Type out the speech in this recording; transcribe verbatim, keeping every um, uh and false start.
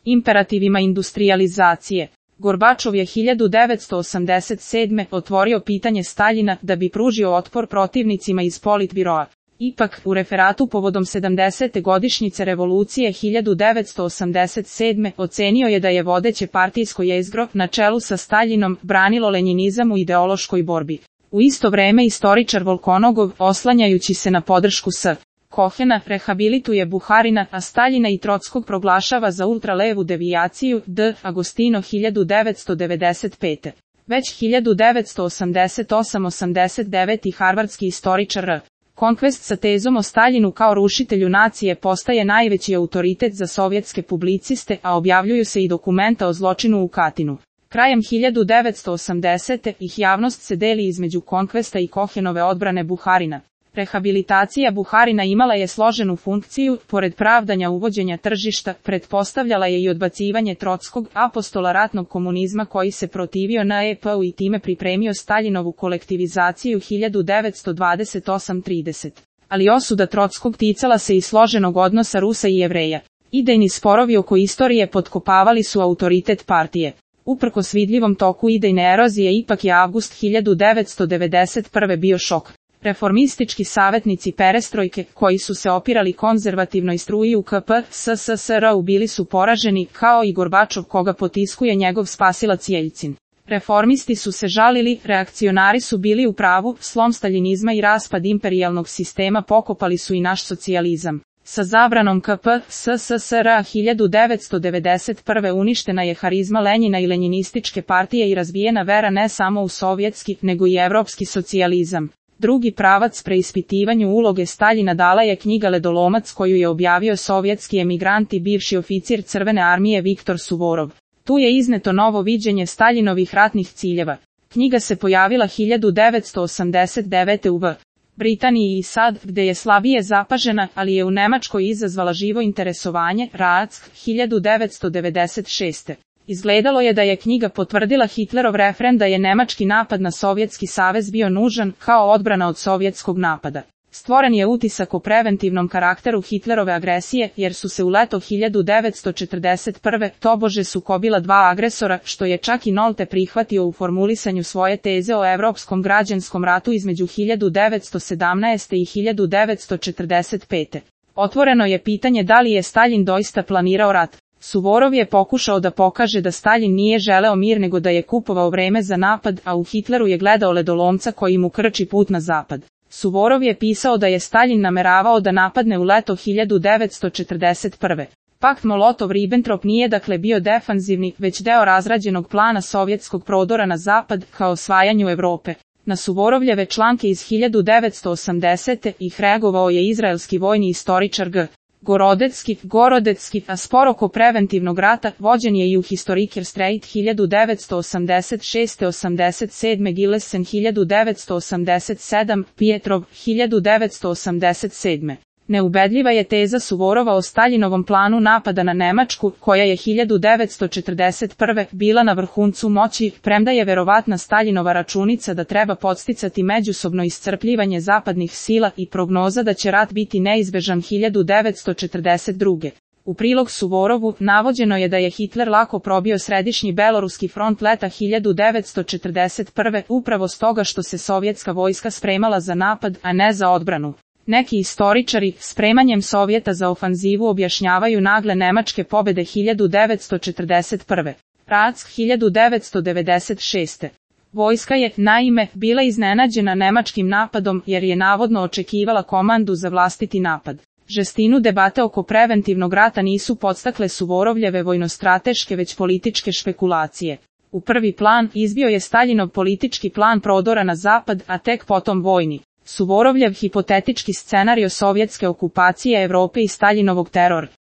imperativima industrijalizacije. Gorbačov je hiljadu devetsto osamdeset sedme. otvorio pitanje Staljina da bi pružio otpor protivnicima iz Politbiroa. Ipak, u referatu povodom sedamdesete godišnjice revolucije hiljadu devetsto osamdeset sedme. ocenio je da je vodeće partijsko jezgro, na čelu sa Staljinom, branilo lenjinizam u ideološkoj borbi. U isto vreme istoričar Volkonogov, oslanjajući se na podršku S. Kohena, rehabilituje Buharina, a Staljina i Trockog proglašava za ultralevu devijaciju. D. Agostino hiljadu devetsto devedeset pete. Već hiljadu devetsto osamdeset osme osamdeset devete. harvardski istoričar R. Conquest sa tezom o Staljinu kao rušitelju nacije postaje najveći autoritet za sovjetske publiciste, a objavljuju se i dokumenta o zločinu u Katinu. Krajem hiljadu devetsto osamdesete. ih javnost se deli između Conquesta i Kohenove odbrane Buharina. Rehabilitacija Buharina imala je složenu funkciju, pored pravdanja uvođenja tržišta, pretpostavljala je i odbacivanje Trockog, apostola ratnog komunizma koji se protivio N E P-u i time pripremio Staljinovu kolektivizaciju hiljadu devetsto dvadeset osme trideset. Ali osuda Trockog ticala se i složenog odnosa Rusa i Jevreja. Idejni sporovi oko istorije potkopavali su autoritet partije. Uprkos vidljivom toku idejne erozije ipak je avgust hiljadu devetsto devedeset prve. bio šok. Reformistički savjetnici perestrojke, koji su se opirali konzervativnoj struji u K P S S S R-u, bili su poraženi, kao i Gorbačov koga potiskuje njegov spasilac Jeljcin. Reformisti su se žalili, reakcionari su bili u pravu, slom staljinizma i raspad imperijalnog sistema pokopali su i naš socijalizam. Sa zabranom K P S S S R hiljadu devetsto devedeset prve. uništena je harizma Lenjina i lenjinističke partije i razvijena vera ne samo u sovjetski, nego i evropski socijalizam. Drugi pravac preispitivanju uloge Staljina dala je knjiga Ledolomac koju je objavio sovjetski emigrant i bivši oficir Crvene armije Viktor Suvorov. Tu je izneto novo viđenje Staljinovih ratnih ciljeva. Knjiga se pojavila hiljadu devetsto osamdeset devete. u Britaniji i sad, gde je slabije zapažena, ali je u Nemačkoj izazvala živo interesovanje. Rack, hiljadu devetsto devedeset šeste. Izgledalo je da je knjiga potvrdila Hitlerov refren da je nemački napad na Sovjetski savez bio nužan, kao odbrana od sovjetskog napada. Stvoren je utisak o preventivnom karakteru Hitlerove agresije, jer su se u leto hiljadu devetsto četrdeset prve. tobože sukobila dva agresora, što je čak i Nolte prihvatio u formulisanju svoje teze o evropskom građanskom ratu između hiljadu devetsto sedamnaeste. i hiljadu devetsto četrdeset pete. Otvoreno je pitanje da li je Staljin doista planirao rat. Suvorov je pokušao da pokaže da Staljin nije želeo mir nego da je kupovao vreme za napad, a u Hitleru je gledao ledolomca koji mu krči put na zapad. Suvorov je pisao da je Staljin nameravao da napadne u leto hiljadu devetsto četrdeset prve. Pakt Molotov-Ribbentrop nije dakle bio defanzivni, već deo razrađenog plana sovjetskog prodora na zapad, kao osvajanju Evrope. Na Suvorovljeve članke iz hiljadu devetsto osamdesete. ih reagovao je izraelski vojni istoričar G. Gorodecki, Gorodecki, a spor oko preventivnog rata vođen je i u Historiker Streit hiljadu devetsto osamdeset šeste. osamdeset sedme. Gillesen hiljadu devetsto osamdeset sedme. Pietrov hiljadu devetsto osamdeset sedme. Neubedljiva je teza Suvorova o Staljinovom planu napada na Nemačku, koja je hiljadu devetsto četrdeset prve. bila na vrhuncu moći, premda je verovatna Staljinova računica da treba podsticati međusobno iscrpljivanje zapadnih sila i prognoza da će rat biti neizbežan hiljadu devetsto četrdeset druge. U prilog Suvorovu, navođeno je da je Hitler lako probio središnji beloruski front leta hiljadu devetsto četrdeset prve. upravo stoga što se sovjetska vojska spremala za napad, a ne za odbranu. Neki istoričari, spremanjem Sovjeta za ofanzivu objašnjavaju nagle nemačke pobede hiljadu devetsto četrdeset prve. Rack hiljadu devetsto devedeset šeste. Vojska je, naime, bila iznenađena nemačkim napadom jer je navodno očekivala komandu za vlastiti napad. Žestinu debate oko preventivnog rata nisu podstakle Suvorovljeve vojnostrateške već političke špekulacije. U prvi plan izbio je Staljinov politički plan prodora na zapad, a tek potom vojni. Suvorovljev hipotetički scenario sovjetske okupacije Evrope i Staljinovog teror.